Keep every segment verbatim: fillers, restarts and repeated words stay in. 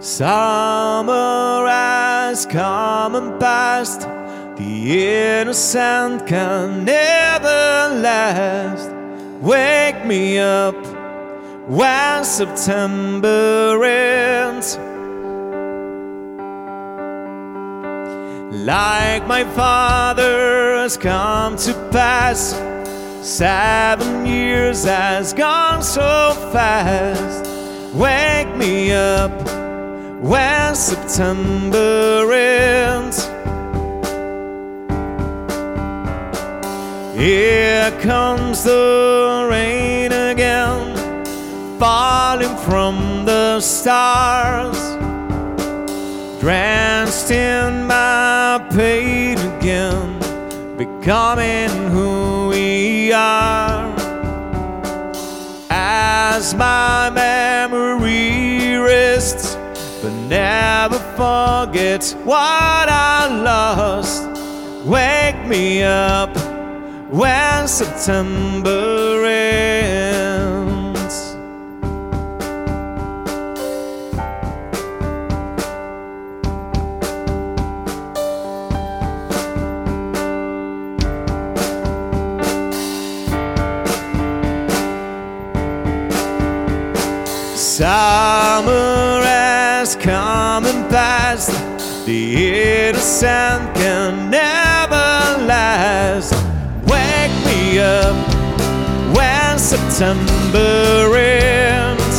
Summer has come and passed. The innocent can never last. Wake me up when September ends. Like my father has come to pass, seven years has gone so fast. Wake me up when September ends. Here comes the rain again, falling from the stars, drenched in my pain again, becoming who we are. As my memory rests, but never forget what I lost. Wake me up when September ends. Summer has come and passed. The innocent can never last. Wake me up when September ends.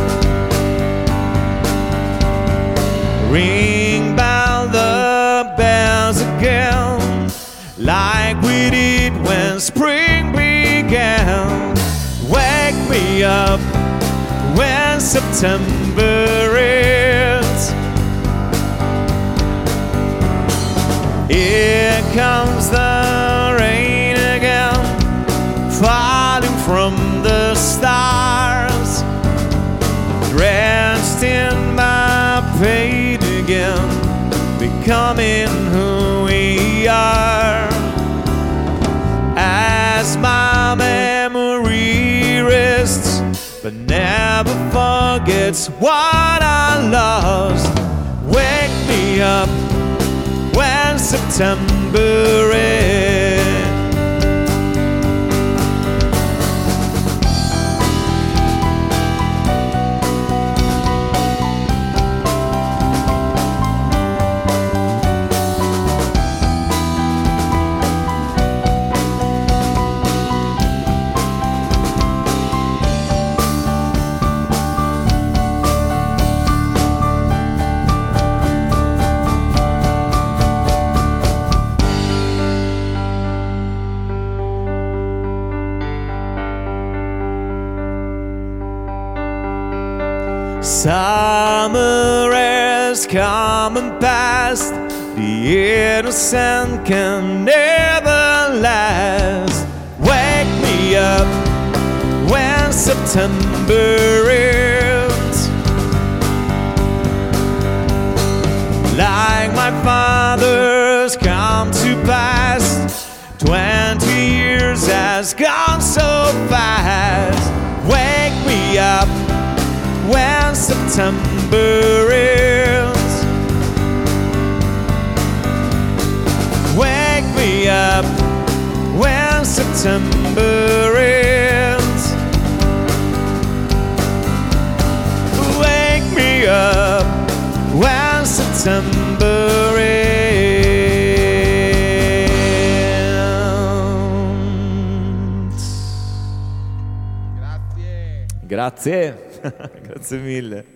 Ring down the bells again, like we did when spring began. Wake me up when September ends. Here comes the rain again, falling from the stars, drenched in my pain again, becoming who we are. As my memory rests, but never forgets what I lost. Wake me up when September ends. Summer has come and passed. The innocent can never last. Wake me up when September ends. Like my father's come to pass, twenty years has gone so fast. Wake me up when September ends. Wake me up when September ends. Wake me up when September ends. Grazie. Grazie. Grazie mille.